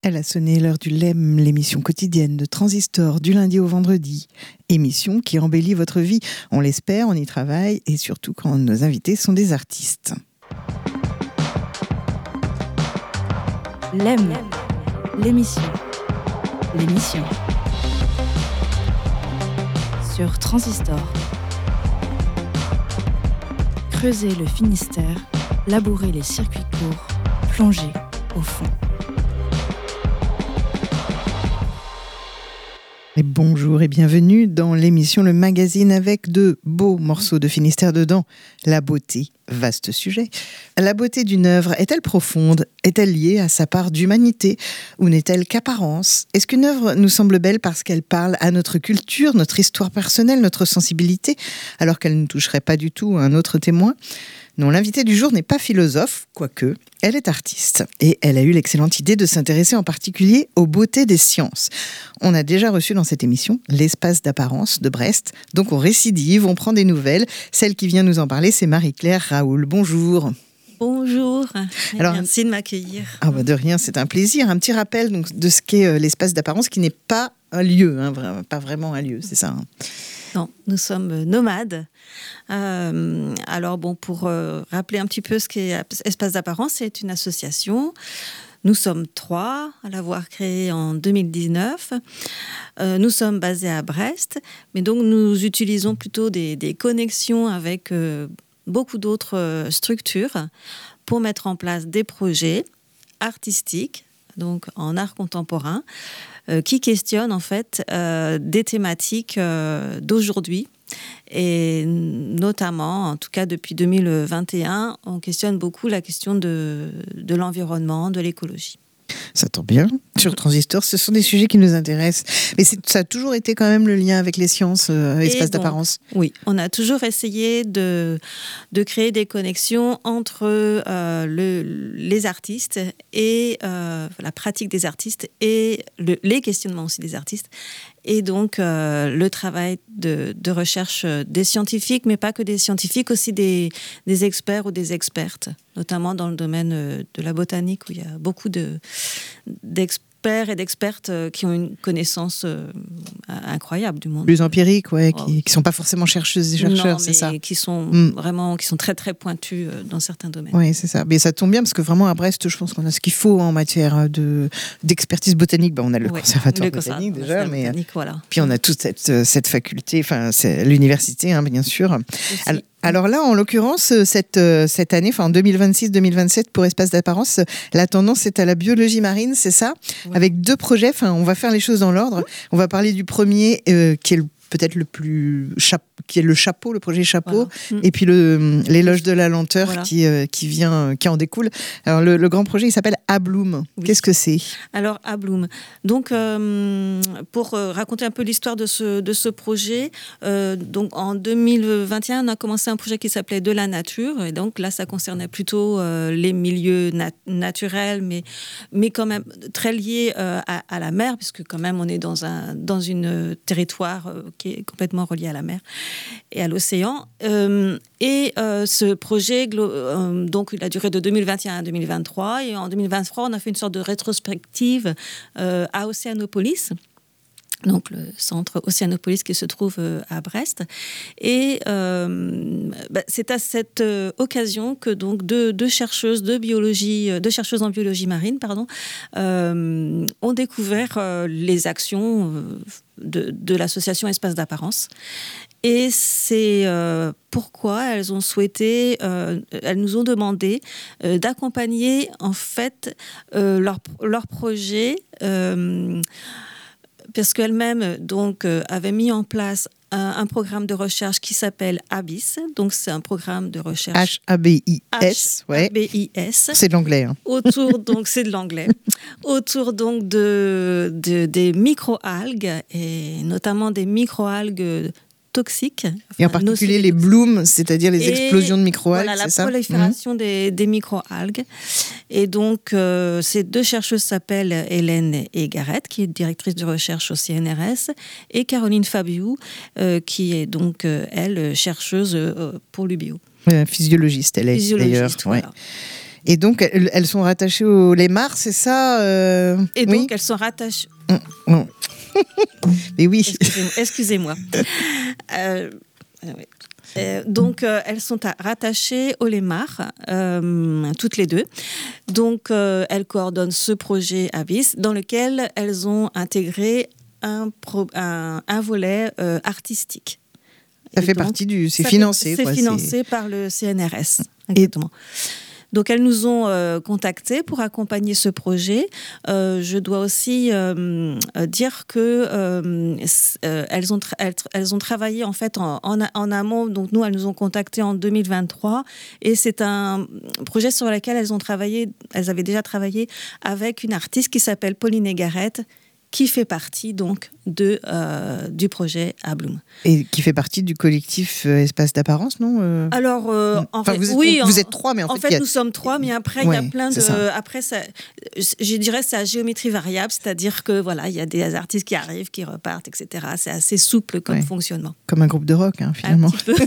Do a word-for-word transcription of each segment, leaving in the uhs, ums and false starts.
Elle a sonné l'heure du L E M, l'émission quotidienne de Transistor du lundi au vendredi. Émission qui embellit votre vie. On l'espère, on y travaille et surtout quand nos invités sont des artistes. L E M, l'émission. L'émission. Sur Transistor. Creuser le Finistère, labourer les circuits courts, plonger au fond. Et bonjour et bienvenue dans l'émission Le Magazine avec de beaux morceaux de Finistère dedans. La beauté, vaste sujet. La beauté d'une œuvre est-elle profonde ? Est-elle liée à sa part d'humanité ? Ou n'est-elle qu'apparence ? Est-ce qu'une œuvre nous semble belle parce qu'elle parle à notre culture, notre histoire personnelle, notre sensibilité, alors qu'elle ne toucherait pas du tout un autre témoin ? Non, l'invitée du jour n'est pas philosophe, quoique, elle est artiste. Et elle a eu l'excellente idée de s'intéresser en particulier aux beautés des sciences. On a déjà reçu dans cette émission l'Espace d'apparence de Brest. Donc on récidive, on prend des nouvelles. Celle qui vient nous en parler, c'est Marie-Claire Raoul. Bonjour. Bonjour, Alors, merci de m'accueillir. Ah bah de rien, c'est un plaisir. Un petit rappel donc, de ce qu'est euh, l'espace d'apparence, qui n'est pas un lieu, hein, vraiment, pas vraiment un lieu, c'est ça hein. Non, nous sommes nomades. Euh, alors bon, pour euh, rappeler un petit peu ce qu'est Espace d'apparence, c'est une association. Nous sommes trois à l'avoir créée en deux mille dix-neuf. Euh, nous sommes basés à Brest, mais donc nous utilisons plutôt des, des connexions avec euh, beaucoup d'autres euh, structures pour mettre en place des projets artistiques, donc en art contemporain, euh, qui questionnent en fait euh, des thématiques euh, d'aujourd'hui. Et notamment, en tout cas depuis deux mille vingt et un, on questionne beaucoup la question de, de l'environnement, de l'écologie. Ça tombe bien. Sur Transistor, ce sont des sujets qui nous intéressent. Mais c'est, ça a toujours été quand même le lien avec les sciences, euh, espace donc, d'apparence. Oui, on a toujours essayé de, de créer des connexions entre euh, le, les artistes et euh, la pratique des artistes et le, les questionnements aussi des artistes. Et donc, euh, le travail de, de recherche des scientifiques, mais pas que des scientifiques, aussi des, des experts ou des expertes, notamment dans le domaine de la botanique, où il y a beaucoup de, d'experts et d'expertes qui ont une connaissance euh, incroyable du monde. Plus empirique, ouais, qui oh. ne sont pas forcément chercheuses et chercheurs, non, c'est ça. qui sont mm. vraiment, qui sont très très pointus dans certains domaines. Oui, c'est ça. Mais ça tombe bien parce que vraiment à Brest, je pense qu'on a ce qu'il faut en matière de d'expertise botanique. Ben, on a le ouais, conservatoire le botanique conservatoire, déjà, mais botanique, voilà. Puis on a toute cette cette faculté, enfin c'est l'université, hein, bien sûr. Alors, alors là, en l'occurrence, cette, cette année, enfin en deux mille vingt-six deux mille vingt-sept, pour Espace d'apparence, la tendance est à la biologie marine, c'est ça ? Oui. Avec deux projets, enfin, on va faire les choses dans l'ordre. Oui. On va parler du premier, euh, qui est le, peut-être le plus... Cha- qui est le chapeau, le projet chapeau, voilà. Et puis le, l'éloge de la lenteur voilà. qui, euh, qui, vient, qui en découle. Alors le, le grand projet, il s'appelle A Bloom. Oui. Qu'est-ce que c'est ? Alors A Bloom. Donc euh, pour euh, raconter un peu l'histoire de ce, de ce projet, euh, donc en deux mille vingt et un, on a commencé un projet qui s'appelait De la nature. Et donc là, ça concernait plutôt euh, les milieux nat- naturels, mais, mais quand même très liés euh, à, à la mer, puisque quand même on est dans un dans une territoire euh, qui est complètement relié à la mer et à l'océan. Euh, et euh, ce projet, euh, donc, il a duré de deux mille vingt et un à deux mille vingt-trois. Et en deux mille vingt-trois, on a fait une sorte de rétrospective euh, à Océanopolis, donc le centre Océanopolis qui se trouve euh, à Brest. Et euh, bah, c'est à cette euh, occasion que donc deux, deux chercheuses de biologie, deux chercheuses en biologie marine, pardon, euh, ont découvert euh, les actions euh, de, de l'association Espace d'apparence. Et c'est euh, pourquoi elles ont souhaité, euh, elles nous ont demandé euh, d'accompagner en fait euh, leur, leur projet, euh, parce qu'elles-mêmes donc euh, avaient mis en place un, un programme de recherche qui s'appelle ABIS. Donc c'est un programme de recherche H A B I S, ouais. H A B I S. C'est de l'anglais. Hein. Autour donc c'est de l'anglais. Autour donc de, de des microalgues et notamment des microalgues toxiques. Enfin, et en particulier les blooms, c'est-à-dire les et explosions de microalgues, voilà, c'est ça ? La prolifération mmh. des, des microalgues. Et donc, euh, ces deux chercheuses s'appellent Hélène Egarette, qui est directrice de recherche au C N R S, et Caroline Fabiou, euh, qui est donc, euh, elle, chercheuse euh, pour l'U B O. Euh, physiologiste, elle est physiologiste, d'ailleurs. voilà. Ouais. Et donc, elles, elles sont rattachées au Lémar, c'est ça euh... Et donc, oui elles sont rattachées... Mmh, mmh. Mais oui. Excusez-moi. Excusez-moi. Euh, oui. Euh, donc, euh, elles sont à, rattachées au Lémar, euh, toutes les deux. Donc, euh, elles coordonnent ce projet Abyss, dans lequel elles ont intégré un, pro, un, un volet euh, artistique. Ça Et fait donc, partie du... C'est ça financé. Fait, c'est quoi, financé c'est... par le C N R S, exactement. Et... Donc, elles nous ont euh, contactés pour accompagner ce projet. Euh, je dois aussi euh, dire que euh, euh, elles, ont tra- elles, elles ont travaillé en fait en, en, en amont. Donc, nous, elles nous ont contactés en deux mille vingt-trois, et c'est un projet sur lequel elles ont travaillé. Elles avaient déjà travaillé avec une artiste qui s'appelle Pauline Egaret, qui fait partie donc de, euh, du projet A Bloom. Et qui fait partie du collectif euh, Espace d'apparence, non euh... Alors, euh, en enfin, fait, vous êtes, oui, vous en, êtes trois, mais en, en fait, fait, il y a... nous sommes trois, mais après, ouais, il y a plein de... Ça. Après, ça, je dirais c'est à géométrie variable, c'est-à-dire que voilà, il y a des artistes qui arrivent, qui repartent, et cetera. C'est assez souple comme ouais. fonctionnement. Comme un groupe de rock, hein, finalement. Un petit peu.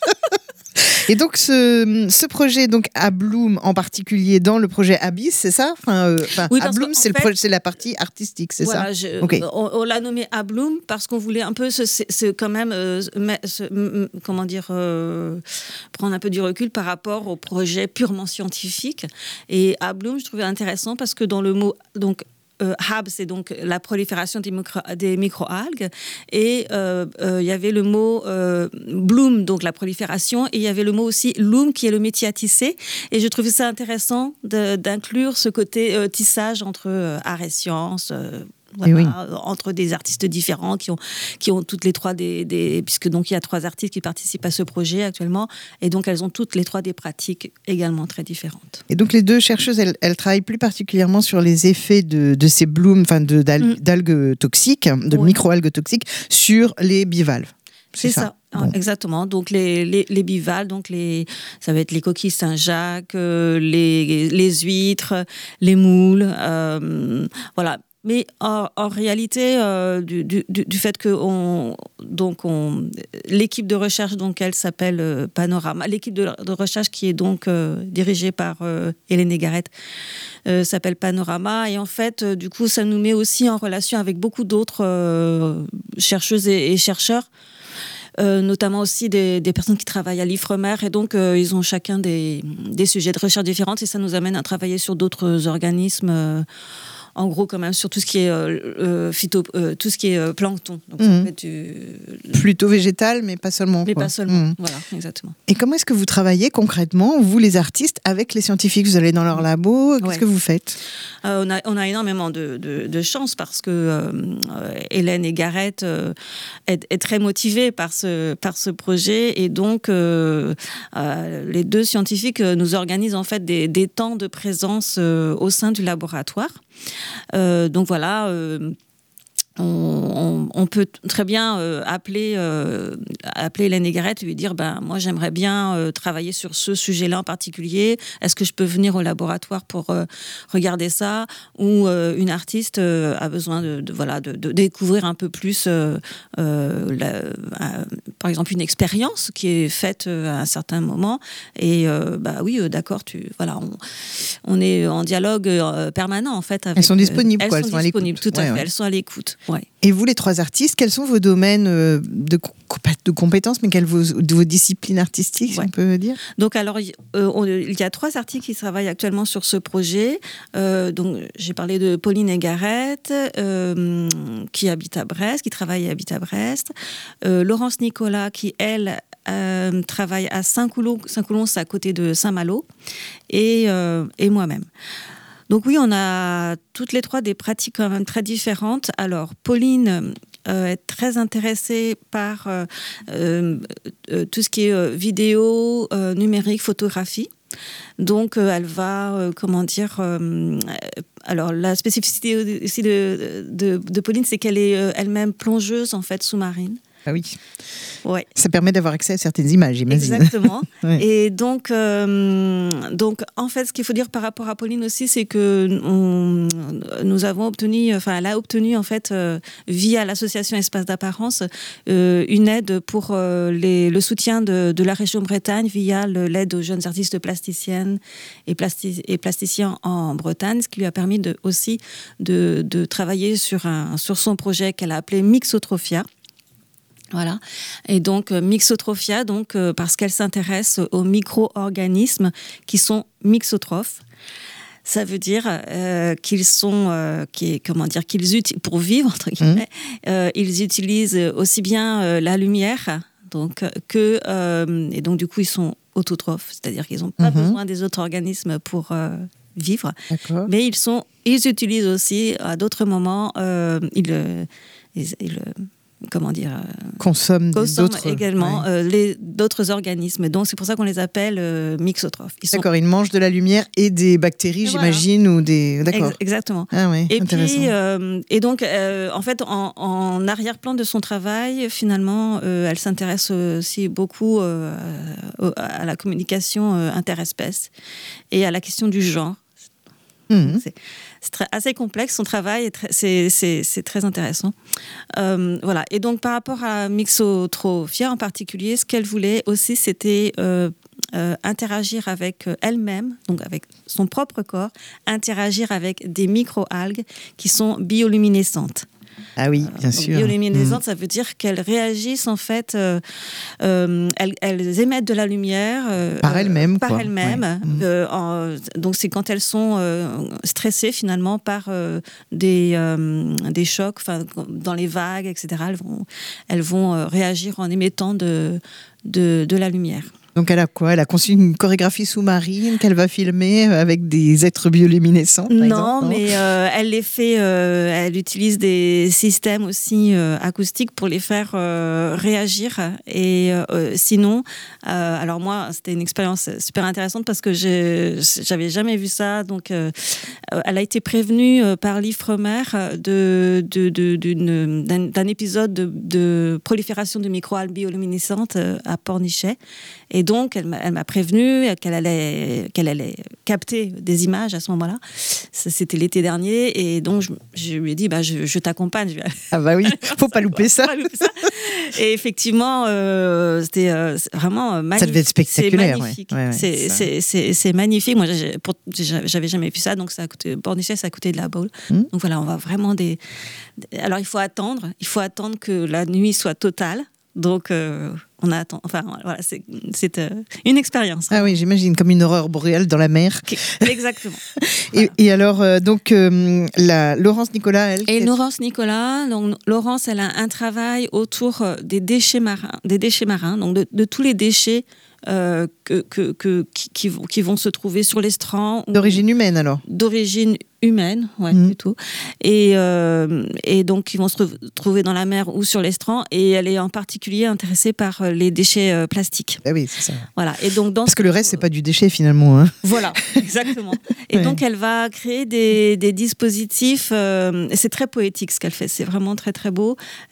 Et donc, ce, ce projet, donc, A Bloom en particulier, dans le projet Abyss, c'est ça enfin, euh, oui, A Bloom, c'est, fait, le c'est la partie artistique, c'est voilà, ça je, okay. on, on l'a nommé A Bloom parce qu'on voulait un peu, se, se, se, quand même, euh, se, m, comment dire, euh, prendre un peu du recul par rapport au projet purement scientifique. Et A Bloom, je trouvais intéressant parce que dans le mot... donc, Euh, Hab, c'est donc la prolifération des, micro, des micro-algues. Et il euh, euh, y avait le mot euh, bloom, donc la prolifération. Et il y avait le mot aussi loom, qui est le métier à tisser. Et je trouvais ça intéressant de, d'inclure ce côté euh, tissage entre euh, art et sciences. Euh, Voilà, oui. Entre des artistes différents qui ont, qui ont toutes les trois des, des... Puisque donc il y a trois artistes qui participent à ce projet actuellement, et donc elles ont toutes les trois des pratiques également très différentes. Et donc les deux chercheuses, elles, elles travaillent plus particulièrement sur les effets de, de ces blooms, enfin de, d'al- mm. d'algues toxiques, de oui. micro-algues toxiques, sur les bivalves. C'est, c'est ça. ça. Bon. Exactement. Donc les, les, les bivalves, donc les, ça va être les coquilles Saint-Jacques, euh, les, les huîtres, les moules, euh, voilà. Mais en, en réalité, euh, du, du, du fait que on, donc on, l'équipe de recherche, donc elle s'appelle euh, Panorama, l'équipe de, de recherche qui est donc euh, dirigée par euh, Hélène Egaret euh, s'appelle Panorama, et en fait, euh, du coup, ça nous met aussi en relation avec beaucoup d'autres euh, chercheuses et, et chercheurs. Euh, notamment aussi des, des personnes qui travaillent à l'Ifremer, et donc euh, ils ont chacun des, des sujets de recherche différents, et ça nous amène à travailler sur d'autres organismes, euh, en gros quand même sur tout ce qui est euh, euh, phyto, euh, tout ce qui est euh, plancton. Donc, mmh. ça peut être du... plutôt végétal, mais pas seulement. Mais quoi. pas seulement. Mmh. Voilà, exactement. Et comment est-ce que vous travaillez concrètement, vous les artistes, avec les scientifiques? Vous allez dans leur labo, qu'est-ce ouais. que vous faites? euh, on, a, on a énormément de, de, de chance parce que euh, Hélène Egaret euh, est, est très motivée par ce, par ce projet, et donc euh, euh, les deux scientifiques nous organisent en fait des, des temps de présence euh, au sein du laboratoire. Euh, donc voilà, euh, on, on, on peut très bien euh, appeler, euh, appeler Hélène Egaret et lui dire ben, moi j'aimerais bien euh, travailler sur ce sujet-là en particulier, est-ce que je peux venir au laboratoire pour euh, regarder ça, ou euh, une artiste euh, a besoin de, de, voilà, de, de découvrir un peu plus euh, euh, la, euh, par exemple une expérience qui est faite euh, à un certain moment, et euh, bah oui euh, d'accord, tu, voilà, on, on est en dialogue euh, permanent en fait avec, elles sont disponibles, elles quoi, sont elles sont disponibles, à l'écoute. tout à ouais, fait, ouais. elles sont à l'écoute. Ouais. Et vous, les trois artistes, quels sont vos domaines de, de compétences, mais quelles vos, vos disciplines artistiques, si ouais. on peut dire? Donc, alors, euh, on, il y a trois artistes qui travaillent actuellement sur ce projet. Euh, donc, j'ai parlé de Pauline Egaret, euh, qui habite à Brest, qui travaille et habite à Brest. Euh, Laurence Nicolas, qui, elle, euh, travaille à Saint-Coulon. Saint-Coulon, c'est à côté de Saint-Malo. Et, euh, et moi-même. Donc oui, on a toutes les trois des pratiques quand même très différentes. Alors, Pauline euh, est très intéressée par euh, euh, tout ce qui est euh, vidéo, euh, numérique, photographie. Donc, euh, elle va, euh, comment dire... Euh, alors, la spécificité aussi de, de, de Pauline, c'est qu'elle est euh, elle-même plongeuse, en fait, sous-marine. Ah oui. Ouais. Ça permet d'avoir accès à certaines images, j'imagine. Exactement. Ouais. Et donc, euh, donc, en fait, ce qu'il faut dire par rapport à Pauline aussi, c'est que on, nous avons obtenu, enfin, elle a obtenu en fait euh, via l'association Espace d'apparence euh, une aide pour euh, les, le soutien de, de la région Bretagne via le, l'aide aux jeunes artistes plasticiennes et, plasti, et plasticiens en Bretagne, ce qui lui a permis de, aussi de, de travailler sur, un, sur son projet qu'elle a appelé Mixotrophia. Voilà. Et donc, euh, Mixotrophia, donc, euh, parce qu'elle s'intéresse aux micro-organismes qui sont mixotrophes. Ça veut dire euh, qu'ils sont, euh, qui, comment dire, qu'ils utilisent, pour vivre, entre guillemets, mmh. euh, ils utilisent aussi bien euh, la lumière, donc, que, euh, et donc, du coup, ils sont autotrophes, c'est-à-dire qu'ils n'ont pas mmh. besoin des autres organismes pour euh, vivre. D'accord. Mais ils, sont, ils utilisent aussi, à d'autres moments, euh, ils, ils, ils comment dire, euh, consomment, consomment d'autres, également ouais. euh, les, d'autres organismes. Donc, c'est pour ça qu'on les appelle euh, mixotrophes. Ils D'accord, sont... ils mangent de la lumière et des bactéries, et j'imagine, voilà. ou des... D'accord. Ex- exactement. Ah ouais, et intéressant. Puis, euh, et donc, euh, en fait, en, en arrière-plan de son travail, finalement, euh, elle s'intéresse aussi beaucoup euh, à la communication euh, interespèces et à la question du genre. Mmh. C'est, c'est très, assez complexe, son travail, est très, c'est, c'est, c'est très intéressant. Euh, voilà. Et donc, par rapport à Mixotrophia en particulier, ce qu'elle voulait aussi, c'était euh, euh, interagir avec elle-même, donc avec son propre corps, interagir avec des micro-algues qui sont bioluminescentes. Ah oui, bien euh, sûr. Bioluminescentes, mmh. ça veut dire qu'elles réagissent en fait, euh, euh, elles, elles émettent de la lumière euh, par elles-mêmes. Euh, par quoi. elles-mêmes. Ouais. Euh, en, donc c'est quand elles sont euh, stressées finalement par euh, des, euh, des chocs, enfin dans les vagues, et cetera. Elles vont, elles vont euh, réagir en émettant de, de, de la lumière. Donc elle a quoi ? Elle a conçu une chorégraphie sous-marine qu'elle va filmer avec des êtres bioluminescents, par non, exemple, non, mais euh, elle les fait. Euh, elle utilise des systèmes aussi euh, acoustiques pour les faire euh, réagir. Et euh, sinon, euh, alors moi, c'était une expérience super intéressante parce que j'ai, j'avais jamais vu ça. Donc, euh, elle a été prévenue par l'Ifremer de, de, de, d'une, d'un, d'un épisode de, de prolifération de micro-algues bioluminescentes à Pornichet. Et donc, elle m'a, elle m'a prévenue qu'elle allait, qu'elle allait capter des images à ce moment-là. Ça, c'était l'été dernier. Et donc, je, je lui ai dit, bah, je, je t'accompagne. Ah bah oui, faut pas louper ça. Faut pas louper ça. Et effectivement, euh, c'était euh, vraiment magnifique. Ça devait être spectaculaire. C'est magnifique. Ouais. Ouais, ouais, c'est, c'est, c'est, c'est magnifique. Moi, j'ai, pour, j'avais jamais vu ça. Donc, ça a coûté, Pornichet, ça a coûté de la boule. Mmh. Donc voilà, on va vraiment des... Alors, il faut attendre. Il faut attendre que la nuit soit totale. Donc, euh, on attend. Enfin, voilà, c'est, c'est euh, une expérience. Ah oui, j'imagine, comme une aurore boréale dans la mer. Exactement. et, voilà. et alors, euh, donc, euh, la, Laurence Nicolas, elle. Et Laurence Nicolas, donc, Laurence, elle a un travail autour des déchets marins, des déchets marins, donc de, de tous les déchets euh, que, que, que, qui, qui, vont, qui vont se trouver sur l'estran. D'origine humaine, alors. D'origine humaine, ouais, mmh. plutôt. Et, euh, et donc, ils vont se retrouver dans la mer ou sur l'estran. Et elle est en particulier intéressée par les déchets euh, plastiques. Ah oui, c'est ça. Voilà. Et donc, dans Parce ce... que le reste, c'est pas du déchet, finalement. Hein. Voilà, exactement. Et ouais. donc, elle va créer des, des dispositifs. Euh, et c'est très poétique, ce qu'elle fait. C'est vraiment très, très beau.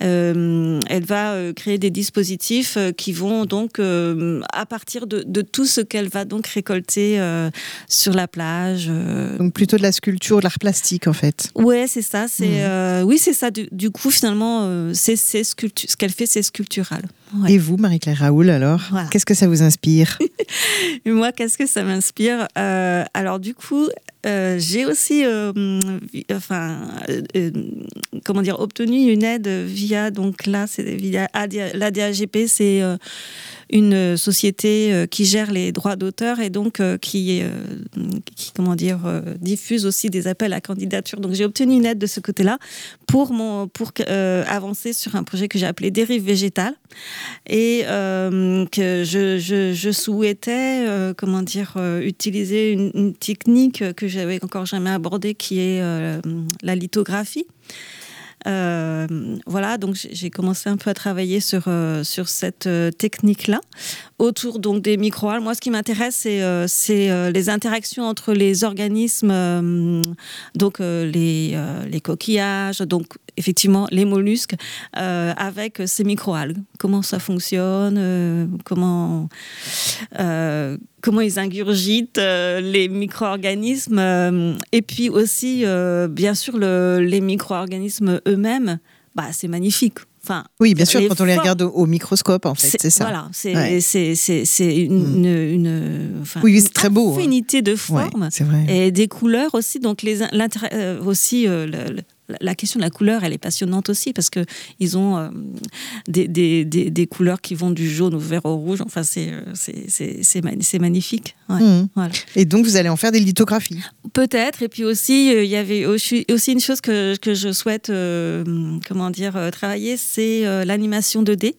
Euh, elle va euh, créer des dispositifs euh, qui vont donc, euh, à partir de, de tout ce qu'elle va donc récolter euh, sur la plage. Euh... Donc, plutôt de la sculpture, de l'art plastique en fait. Ouais, c'est ça. C'est, mmh. euh, oui, c'est ça. Du, du coup, finalement, euh, c'est, c'est sculptu- ce qu'elle fait, c'est sculptural. Ouais. Et vous, Marie-Claire Raoul, alors, voilà. Qu'est-ce que ça vous inspire ? Moi, qu'est-ce que ça m'inspire ? euh, Alors, du coup, euh, j'ai aussi, euh, enfin, euh, comment dire, obtenu une aide via, donc là, c'est via l'A D A G P, c'est euh, une société euh, qui gère les droits d'auteur et donc euh, qui, euh, qui, comment dire, euh, diffuse aussi des appels à candidature. Donc, j'ai obtenu une aide de ce côté-là pour, mon, pour euh, avancer sur un projet que j'ai appelé Dérive végétale. Et euh, que je, je, je souhaitais, euh, comment dire, euh, utiliser une, une technique que j'avais encore jamais abordée, qui est euh, la lithographie. Euh, voilà, donc j'ai commencé un peu à travailler sur, euh, sur cette euh, technique-là, autour donc des microalgues. Moi, ce qui m'intéresse, c'est, euh, c'est euh, les interactions entre les organismes, euh, donc euh, les, euh, les coquillages, donc effectivement les mollusques, euh, avec ces microalgues. Comment ça fonctionne, euh, comment, euh, comment ils ingurgitent euh, les micro-organismes, euh, et puis aussi, euh, bien sûr, le, les micro-organismes eux-mêmes, bah, c'est magnifique. Enfin, oui, bien sûr, quand on les formes, regarde au, au microscope, en fait, c'est, c'est ça. Voilà, c'est, ouais. c'est, c'est, c'est une, mmh. une, une, enfin, oui, c'est très beau, une infinité hein. de formes, ouais, c'est vrai. Et des couleurs aussi. Donc, les, euh, aussi, euh, le, le, la question de la couleur, elle est passionnante aussi, parce qu'ils ont euh, des, des, des, des couleurs qui vont du jaune au vert au rouge. Enfin, c'est, c'est, c'est, c'est, c'est magnifique. Ouais, mmh. voilà. Et donc, vous allez en faire des lithographies? Peut-être. Et puis aussi, il euh, y avait aussi, aussi une chose que, que je souhaite euh, comment dire, euh, travailler, c'est euh, l'animation deux D.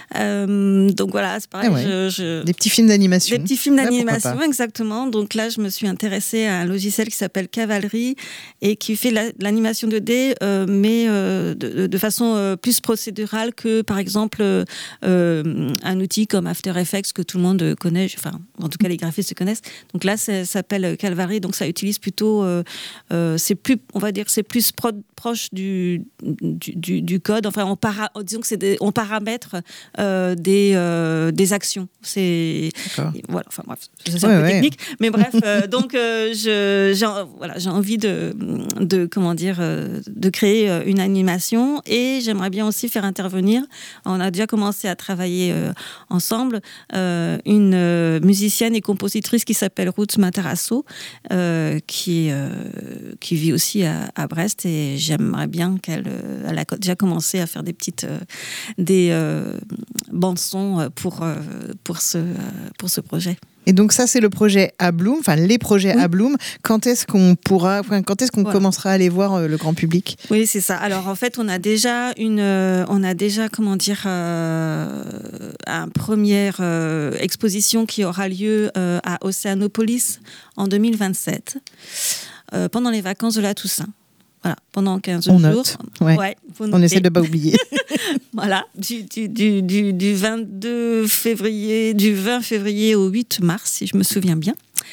Euh, donc voilà, c'est pareil. Ah ouais. je, je... Des petits films d'animation. Des petits films d'animation, ouais, exactement. Donc là, je me suis intéressée à un logiciel qui s'appelle Cavalry et qui fait la, l'animation deux D, euh, mais euh, de, de façon euh, plus procédurale que, par exemple, euh, un outil comme After Effects que tout le monde connaît. Enfin, en tout cas, les graphistes se connaissent. Donc là, ça s'appelle Cavalry. Donc ça utilise plutôt, euh, euh, c'est plus, on va dire, c'est plus pro, proche du, du, du, du code. Enfin, on para, disons que c'est des, on paramètre euh, des, euh, des actions. C'est voilà. Enfin bref, c'est un ouais, peu ouais. technique, mais bref. euh, donc euh, je, j'ai, voilà, j'ai envie de, de comment dire, euh, de créer une animation et j'aimerais bien aussi faire intervenir. On a déjà commencé à travailler euh, ensemble euh, une euh, musicienne et compositrice qui s'appelle Ruth Matarasso, euh, qui euh, qui vit aussi à, à Brest et j'aimerais bien qu'elle euh, elle a déjà commencé à faire des petites euh, des euh, bandes son pour euh, pour ce euh, pour ce projet. Et donc ça, c'est le projet Abloom, enfin les projets oui. Abloom. Quand est-ce qu'on pourra, enfin, quand est-ce qu'on voilà. commencera à aller voir euh, le grand public? Oui, c'est ça. Alors en fait, on a déjà une, euh, on a déjà comment dire, euh, une première euh, exposition qui aura lieu euh, à Océanopolis en deux mille vingt-sept, euh, pendant les vacances de la Toussaint. Voilà, pendant quinze on jours. Note. Ouais. Ouais, on essaie de ne pas oublier. Voilà, du, du, du, du, du vingt-deux février, du vingt février au huit mars, si je me souviens bien.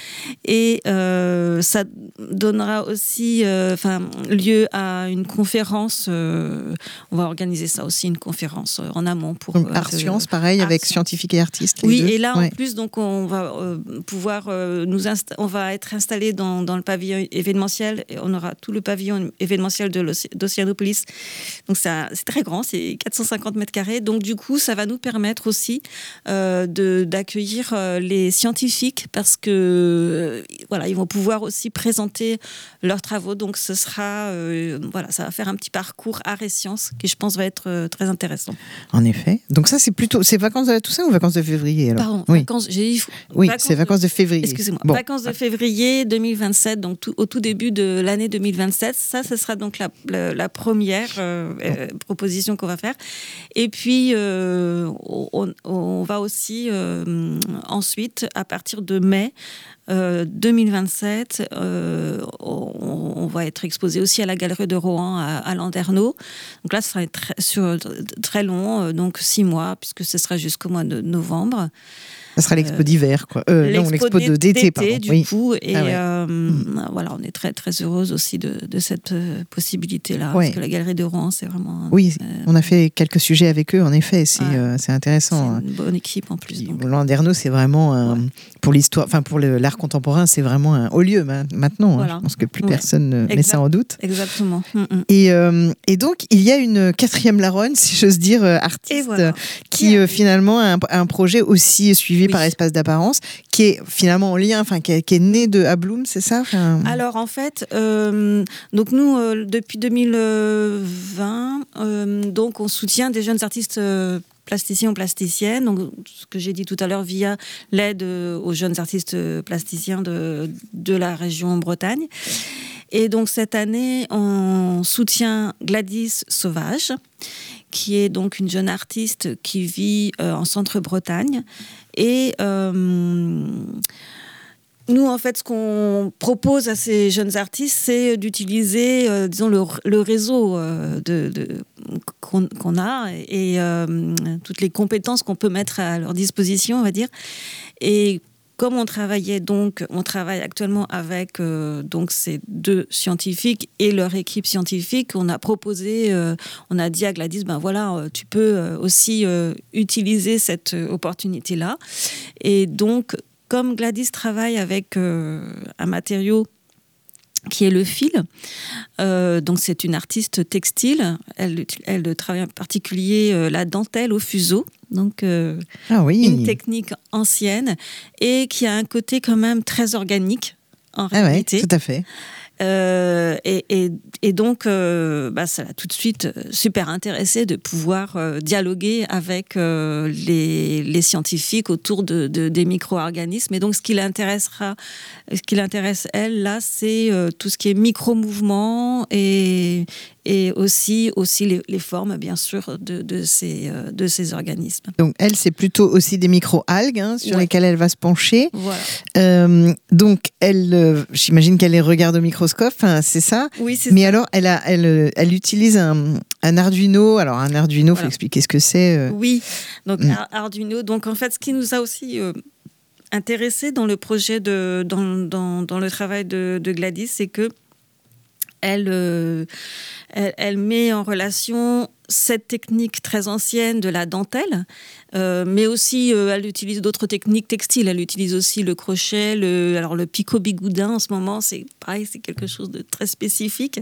Et euh, ça donnera aussi euh, lieu à une conférence. Euh, on va organiser ça aussi, une conférence euh, en amont pour donc, euh, art de, sciences, pareil, art avec science. Scientifiques et artistes. Oui, deux. et là ouais. en plus, donc on va euh, pouvoir euh, nous insta- on va être installé dans, dans le pavillon événementiel. Et on aura tout le pavillon événementiel de d'Océanopolis. Donc c'est, un, c'est très grand, c'est quatre cent cinquante mètres carrés. Donc du coup, ça va nous permettre aussi euh, de, d'accueillir euh, les scientifiques parce que euh, voilà, ils vont pouvoir aussi présenter leurs travaux. Donc ce sera, euh, voilà, ça va faire un petit parcours art et sciences qui, je pense, va être euh, très intéressant. En effet. Donc ça, c'est plutôt, c'est vacances de la Toussaint ou vacances de février alors? Pardon, oui. vacances. J'ai dit, oui, vacances c'est vacances de février. Excusez-moi. Bon. Vacances de février deux mille vingt-sept, donc tout, au tout début de l'année deux mille vingt-sept. Ça, ce sera donc la, la, la première euh, bon. euh, proposition qu'on va faire. Et puis, euh, on, on va aussi euh, ensuite, à partir de mai euh, deux mille vingt-sept, euh, on, on va être exposé aussi à la Galerie de Rohan à, à Landerneau. Donc là, ce sera très, sur, très long, donc six mois, puisque ce sera jusqu'au mois de novembre. Ça sera l'expo d'hiver, quoi. Euh, l'expo non, l'expo de, d'été, d'été, pardon. du oui. coup. Et ah ouais. euh, mmh. voilà, on est très, très heureuse aussi de, de cette possibilité-là. Ouais. Parce que la Galerie de Rohan, c'est vraiment... Oui, euh, on a fait quelques sujets avec eux, en effet. C'est, ouais. euh, c'est intéressant. C'est une bonne équipe, en plus. Donc. Landerneau, c'est vraiment... Un, ouais. Pour l'histoire, enfin, pour le, l'art contemporain, c'est vraiment un haut lieu maintenant. Voilà. Hein. Je pense que plus ouais. personne ne exact. met ça en doute. Exactement. Mm-mm. Et, euh, et donc, il y a une quatrième Laronne, si j'ose dire, artiste, voilà. qui euh, finalement a un, a un projet aussi suivi oui. par Espace d'apparence, qui est finalement en lien, enfin qui est, qui est né de Abloom, c'est ça? Enfin... Alors en fait, euh, donc nous euh, depuis deux mille vingt, euh, donc on soutient des jeunes artistes euh, plasticiens ou plasticiennes, donc ce que j'ai dit tout à l'heure via l'aide aux jeunes artistes plasticiens de de la région Bretagne. Et donc cette année, on soutient Gladys Sauvage, qui est donc une jeune artiste qui vit euh, en Centre-Bretagne. Et euh, nous, en fait, ce qu'on propose à ces jeunes artistes, c'est d'utiliser, euh, disons, le, le réseau euh, de, de, qu'on, qu'on a et euh, toutes les compétences qu'on peut mettre à leur disposition, on va dire. Et comme on travaillait donc, on travaille actuellement avec euh, donc ces deux scientifiques et leur équipe scientifique, on a proposé, euh, on a dit à Gladys, ben voilà, tu peux aussi euh, utiliser cette opportunité-là. Et donc, comme Gladys travaille avec euh, un matériau qui est le fil, euh, donc c'est une artiste textile, elle, elle travaille en particulier euh, la dentelle au fuseau, donc euh, ah oui. une technique ancienne et qui a un côté quand même très organique en ah réalité. Ouais, tout à fait. Euh, et, et, et donc, euh, bah, ça l'a tout de suite super intéressé de pouvoir euh, dialoguer avec euh, les, les scientifiques autour de, de, des micro-organismes. Et donc, ce qui l'intéressera, ce qui l'intéresse, elle, là, c'est euh, tout ce qui est micro-mouvement et, et aussi, aussi les, les formes, bien sûr, de, de, ces, euh, de ces organismes. Donc, elle, c'est plutôt aussi des micro-algues hein, sur ouais. lesquelles elle va se pencher. Voilà. Euh, donc, elle, euh, j'imagine qu'elle les regarde au microscope, hein, c'est ça? Oui, c'est Mais ça. alors, elle, a, elle, elle utilise un, un Arduino. Alors, un Arduino, il voilà. faut expliquer ce que c'est. Euh... Oui, donc mm. Arduino. Donc, en fait, ce qui nous a aussi euh, intéressé dans le projet, de, dans, dans, dans le travail de, de Gladys, c'est que Elle, euh, elle, elle met en relation cette technique très ancienne de la dentelle, euh, mais aussi euh, elle utilise d'autres techniques textiles. Elle utilise aussi le crochet, le, alors le picot-bigoudin en ce moment, c'est pareil, c'est quelque chose de très spécifique.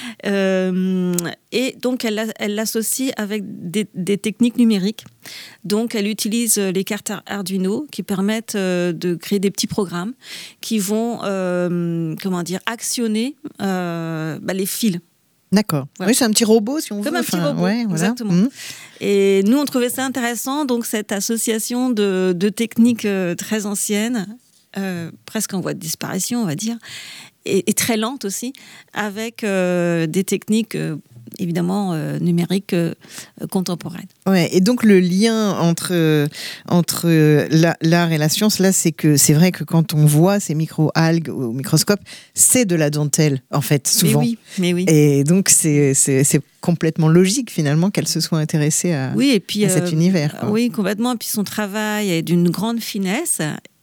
Euh, et donc elle, elle l'associe avec des, des techniques numériques. Donc elle utilise les cartes Arduino qui permettent euh, de créer des petits programmes qui vont, euh, comment dire, actionner euh, bah, les fils. D'accord. Voilà. Oui, c'est un petit robot, si on Comme veut. un petit enfin, robot, ouais, voilà. exactement. Mmh. Et nous, on trouvait ça intéressant, donc cette association de, de techniques euh, très anciennes, euh, presque en voie de disparition, on va dire, et, et très lentes aussi, avec euh, des techniques euh, évidemment euh, numériques euh, contemporaines. Ouais, et donc le lien entre, euh, entre euh, la, l'art et la science, là, c'est que c'est vrai que quand on voit ces micro-algues au microscope, c'est de la dentelle, en fait, souvent. Mais oui, mais oui. Et donc, c'est, c'est, c'est complètement logique, finalement, qu'elle se soit intéressée à, oui, et puis, à cet euh, univers. Quoi. Oui, complètement. Et puis son travail est d'une grande finesse.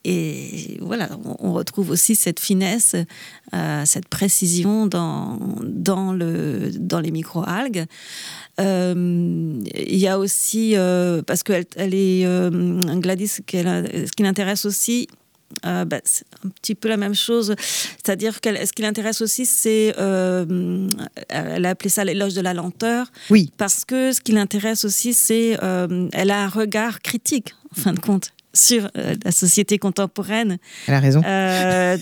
Et voilà, on retrouve aussi cette finesse, euh, cette précision dans, dans, le, dans les micro-algues. Euh, il y a aussi, euh, parce que elle, elle est, euh, Gladys, ce qui l'intéresse aussi, euh, bah, c'est un petit peu la même chose. C'est-à-dire que ce qui l'intéresse aussi, c'est, euh, elle a appelé ça l'éloge de la lenteur. Oui. Parce que ce qui l'intéresse aussi, c'est, euh, elle a un regard critique, en fin de compte, sur euh, la société contemporaine. Elle a raison. Euh,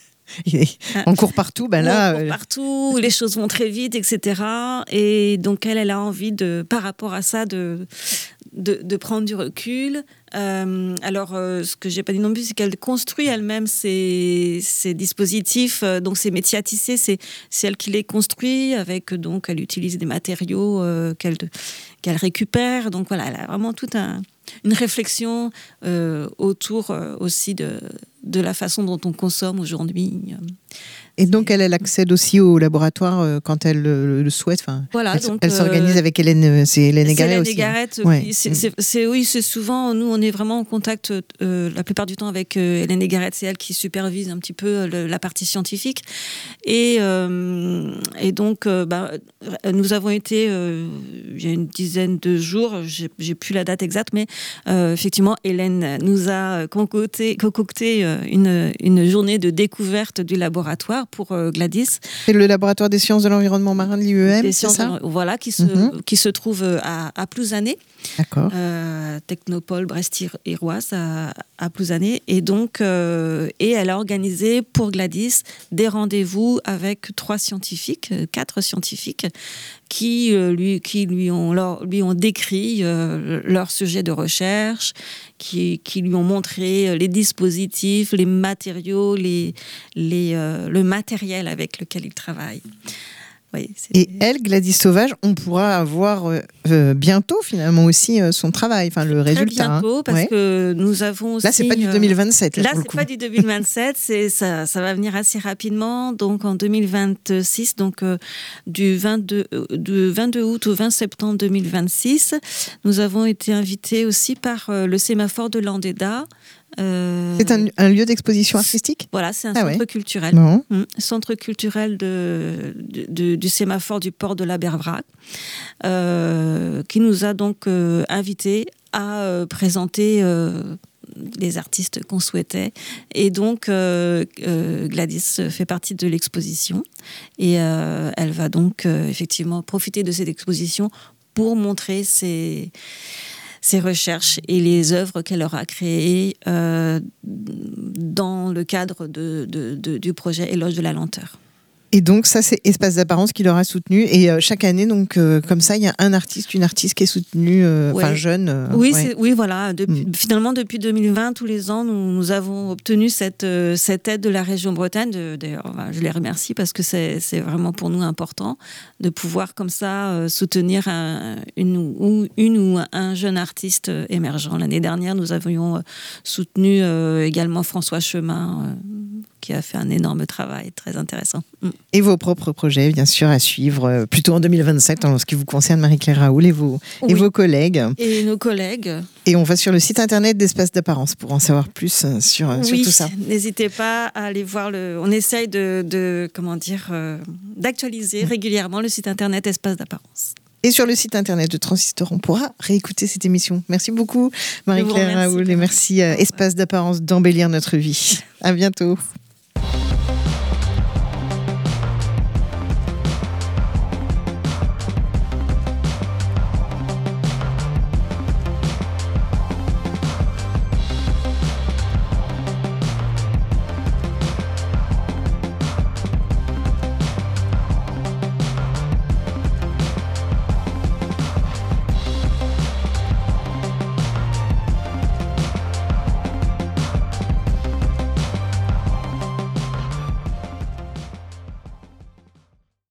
on court partout, ben là... On court partout, les choses vont très vite, et cetera. Et donc, elle, elle a envie, de, par rapport à ça, de, de, de prendre du recul. Euh, alors, euh, ce que je n'ai pas dit non plus, c'est qu'elle construit elle-même ses, ses dispositifs. Euh, donc, ses métiers à tisser, c'est, c'est elle qui les construit. Avec, donc, elle utilise des matériaux euh, qu'elle, qu'elle récupère. Donc, voilà, elle a vraiment toute un, une réflexion euh, autour euh, aussi de, de la façon dont on consomme aujourd'hui. Et donc, elle, elle accède aussi au laboratoire euh, quand elle le, le souhaite. Enfin, voilà, elle, donc, elle s'organise euh, avec Hélène, c'est Hélène Égaret aussi. Hélène Égaret, ouais. oui, c'est, c'est, c'est, oui, c'est souvent, nous, on est vraiment en contact euh, la plupart du temps avec euh, Hélène Égaret, c'est elle qui supervise un petit peu le, la partie scientifique. Et, euh, et donc, euh, bah, nous avons été, euh, il y a une dizaine de jours, j'ai, j'ai plus la date exacte, mais euh, effectivement, Hélène nous a concocté, concocté une, une journée de découverte du laboratoire pour euh, Gladys. C'est le laboratoire des sciences de l'environnement marin de l'I E M, des c'est ça de, Voilà, qui se, mm-hmm. qui se trouve à, à Plouzané. D'accord. Euh, Technopole Brest-Iroise à, à Plouzané. Et donc, euh, et elle a organisé pour Gladys des rendez-vous avec trois scientifiques, quatre scientifiques, qui, euh, lui, qui lui, ont, leur, lui ont décrit euh, leur sujet de recherche, qui, qui lui ont montré les dispositifs, les matériaux, les, les, euh, le matériel avec lequel ils travaillent. Oui, et elle, Gladys Sauvage, on pourra avoir euh, euh, bientôt finalement aussi euh, son travail, enfin le Très résultat. bientôt, hein. parce ouais. que nous avons aussi... Là, c'est pas du deux mille vingt-sept. Là, Là, là c'est pas du deux mille vingt-sept, c'est, ça, ça va venir assez rapidement. Donc en deux mille vingt-six, donc euh, du, vingt-deux, euh, du vingt-deux août au vingt septembre deux mille vingt-six, nous avons été invités aussi par euh, le sémaphore de Landéda. Euh... C'est un, un lieu d'exposition artistique ? Voilà, c'est un ah centre ouais. culturel. Bon. Mmh, centre culturel de, de, de, du sémaphore du port de la Bervrac, euh, qui nous a donc euh, invités à euh, présenter euh, les artistes qu'on souhaitait. Et donc, euh, euh, Gladys fait partie de l'exposition. Et euh, elle va donc euh, effectivement profiter de cette exposition pour montrer ses... ses recherches et les œuvres qu'elle aura créées euh, dans le cadre de, de, de, du projet Éloge de la lenteur. Et donc, ça, c'est Espace d'Apparence qui l'aura soutenu. Et euh, chaque année, donc, euh, comme ça, il y a un artiste, une artiste qui est soutenue, euh, enfin, ouais. jeune. Euh, oui, ouais. c'est, oui, voilà. Depuis, mm. Finalement, depuis deux mille vingt, tous les ans, nous, nous avons obtenu cette, euh, cette aide de la région Bretagne. De, d'ailleurs, je les remercie parce que c'est, c'est vraiment pour nous important de pouvoir, comme ça, euh, soutenir un, une, ou, une ou un jeune artiste émergent. L'année dernière, nous avions euh, soutenu euh, également François Chemin, euh, qui a fait un énorme travail très intéressant. Mm. Et vos propres projets, bien sûr, à suivre, euh, plutôt en deux mille vingt-sept, en ce qui vous concerne, Marie-Claire Raoul et vos, oui. et vos collègues. Et nos collègues. Et on va sur le site internet d'Espace d'Apparence pour en savoir plus euh, sur, euh, sur oui, tout ça. N'hésitez pas à aller voir le... On essaye de, de comment dire, euh, d'actualiser régulièrement le site internet Espace d'Apparence. Et sur le site internet de Transistor, on pourra réécouter cette émission. Merci beaucoup, Marie-Claire Raoul, et merci à Espace d'Apparence d'embellir notre vie. À bientôt.